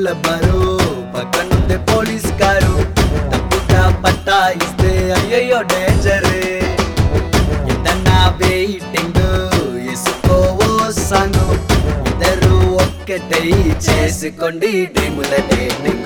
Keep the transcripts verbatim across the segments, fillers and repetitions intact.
పూల బారు పక్కనుందే police car తప్పుగా పట్టా ఇస్తే అయ్యయ్యో డేంజరే ఎంతన్నా వెయిటింగ్ వేసుకోవో సాంగు ఇద్దరు ఒక్కటై చేసుకోండి డ్రీముల dating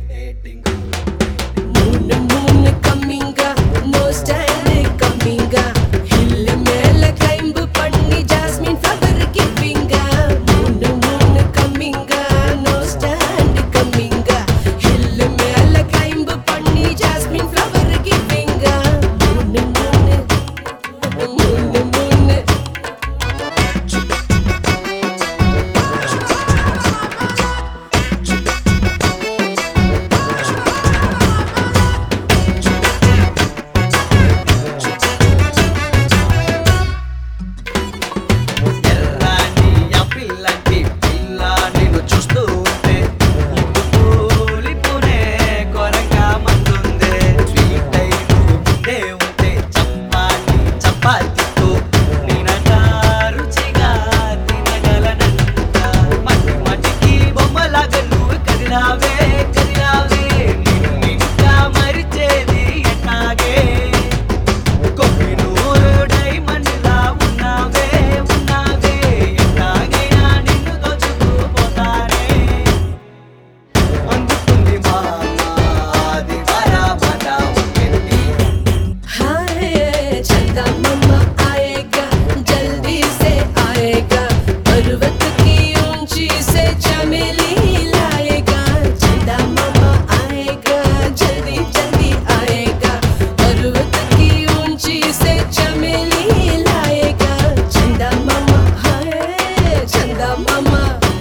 moon moon coming no style coming hill మేల క్లైంబ్ పన్ని jasmine flower giving moon moon coming no style coming hill మేల క్లైంబ్ పన్ని jasmine flower giving moon moon moon moon ఎర్రాని ఆ పిల్లంటి పిల్ల నిన్ను చూస్తూ ఉంటే కూలిపోనే కొరగా మందుందే స్వీట్ అయిను ముందే ఉంటే చప్పాటి చపాతీతో నేనట రుచిగా తినగలనంట మట్టి మట్టికి బొమ్మలాగా నువ్వు కదిరావే కదిరావే నిన్ను ఇంకా మరిచేది ఎట్టాగే కొహినూరు డైమండ్లా ఉన్నావే ఉన్నావే ఎట్లాగైనా నిన్ను దోచుకుపోతానే అందుకుంది మామ అది బరాబర ఉంది हाय चंदा मम्मा आएगा जल्दी से आएगा पर्वत की ऊंची से चमेली लाएगा चंदा मम्मा आएगा जल्दी जल्दी आएगा पर्वत की ऊंची से चमेली लाएगा चंदा मम्मा हाय चंदा मम्मा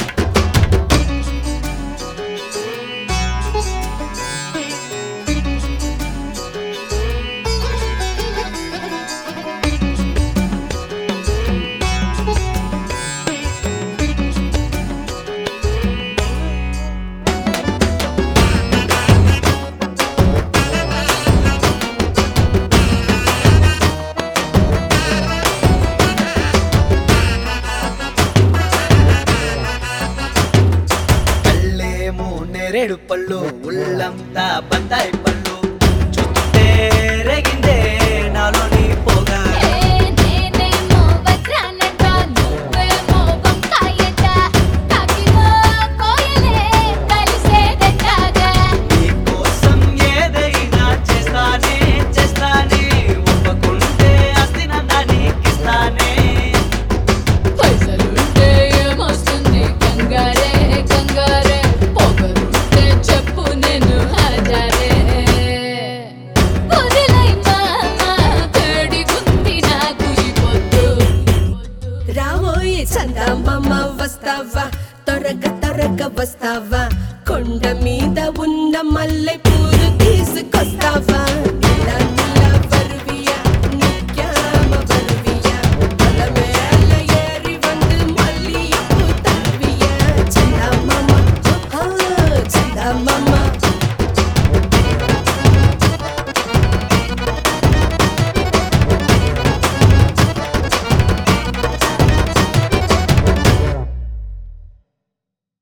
కళ్ళేమో నేరేడు పళ్ళు ఉళ్ళంతా బత్తాయి పళ్ళు చూస్తుంటే రేగిందే నాలోని పోగా నేనేమో వజ్రానట నువ్వేమో వంకాయట కాకిలో కోయలే కలిసేదెట్టాగా నీకోసం ఏదైనా చేస్తానే చేస్తానే ఒప్పుకుంటే అస్తినందా నీకిస్తానే పైసలుంటే ఏమొస్తుంది కంగారే కంగారే పొగరుంటే చెప్పు నేను హాజరే వదిలై మామ వేడిగుంది నాకు ఈ పొద్దు రావోయే చందమామ వస్తావా త్వరగా త్వరగా వస్తావా కొండ మీద ఉన్న మల్లె పూలు తీసుకొస్తావా